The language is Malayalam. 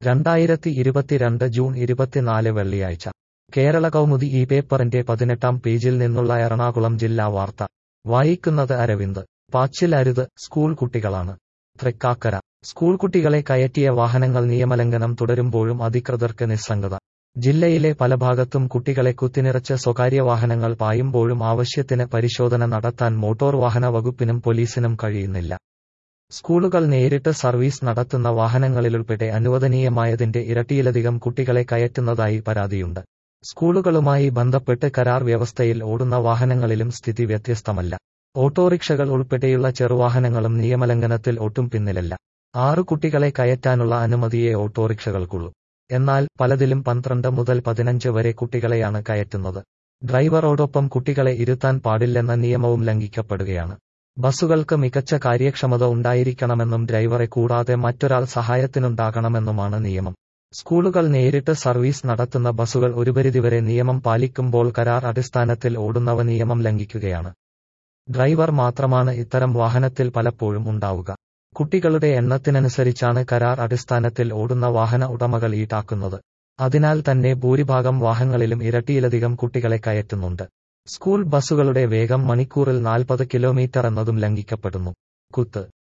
2022 ജൂൺ 24 വെള്ളിയാഴ്ച കേരള കൗമുദി ഈ പേപ്പറിന്റെ 18-ാം പേജിൽ നിന്നുള്ള എറണാകുളം ജില്ലാ വാർത്ത വായിക്കുന്നത് അരവിന്ദ്. പാച്ചിലരുത്, സ്കൂൾ കുട്ടികളാണ്. തൃക്കാക്കര. സ്കൂൾ കുട്ടികളെ കയറ്റിയ വാഹനങ്ങൾ നിയമലംഘനം തുടരുമ്പോഴും അധികൃതർക്ക് നിസ്സംഗത. ജില്ലയിലെ പല ഭാഗത്തും കുട്ടികളെ കുത്തിനിറച്ച് സ്വകാര്യ വാഹനങ്ങൾ പായുമ്പോഴും ആവശ്യത്തിന് പരിശോധന നടത്താൻ മോട്ടോർ വാഹന വകുപ്പിനും പോലീസിനും കഴിയുന്നില്ല. സ്കൂളുകൾ നേരിട്ട് സർവീസ് നടത്തുന്ന വാഹനങ്ങളിലുൾപ്പെടെ അനുവദനീയമായതിന്റെ ഇരട്ടിയിലധികം കുട്ടികളെ കയറ്റുന്നതായി പരാതിയുണ്ട്. സ്കൂളുകളുമായി ബന്ധപ്പെട്ട് കരാർ വ്യവസ്ഥയിൽ ഓടുന്ന വാഹനങ്ങളിലും സ്ഥിതി വ്യത്യസ്തമല്ല. ഓട്ടോറിക്ഷകൾ ഉൾപ്പെടെയുള്ള ചെറുവാഹനങ്ങളും നിയമലംഘനത്തിൽ ഒട്ടും പിന്നിലല്ല. 6 കുട്ടികളെ കയറ്റാനുള്ള അനുമതിയെ ഓട്ടോറിക്ഷകൾക്കുള്ളൂ. എന്നാൽ പലതിലും 12 മുതൽ 15 വരെ കുട്ടികളെയാണ് കയറ്റുന്നത്. ഡ്രൈവറോടൊപ്പം കുട്ടികളെ ഇരുത്താൻ പാടില്ലെന്ന നിയമവും ലംഘിക്കപ്പെടുകയാണ്. ബസുകൾക്ക് മികച്ച കാര്യക്ഷമത ഉണ്ടായിരിക്കണമെന്നും ഡ്രൈവറെ കൂടാതെ മറ്റൊരാൾ സഹായത്തിനുണ്ടാകണമെന്നുമാണ് നിയമം. സ്കൂളുകൾ നേരിട്ട് സർവീസ് നടത്തുന്ന ബസുകൾ ഒരു പരിധിവരെ നിയമം പാലിക്കുമ്പോൾ കരാർ അടിസ്ഥാനത്തിൽ ഓടുന്നവ നിയമം ലംഘിക്കുകയാണ്. ഡ്രൈവർ മാത്രമാണ് ഇത്തരം വാഹനത്തിൽ പലപ്പോഴും ഉണ്ടാവുക. കുട്ടികളുടെ എണ്ണത്തിനനുസരിച്ചാണ് കരാർ അടിസ്ഥാനത്തിൽ ഓടുന്ന വാഹന ഉടമകൾ ഈടാക്കുന്നത്. അതിനാൽ തന്നെ ഭൂരിഭാഗം വാഹനങ്ങളിലും ഇരട്ടിയിലധികം കുട്ടികളെ കയറ്റുന്നുണ്ട്. സ്കൂൾ ബസുകളുടെ വേഗം മണിക്കൂറിൽ 40 കിലോമീറ്റർ എന്നതും ലംഘിക്കപ്പെടുന്നു. കുത്ത്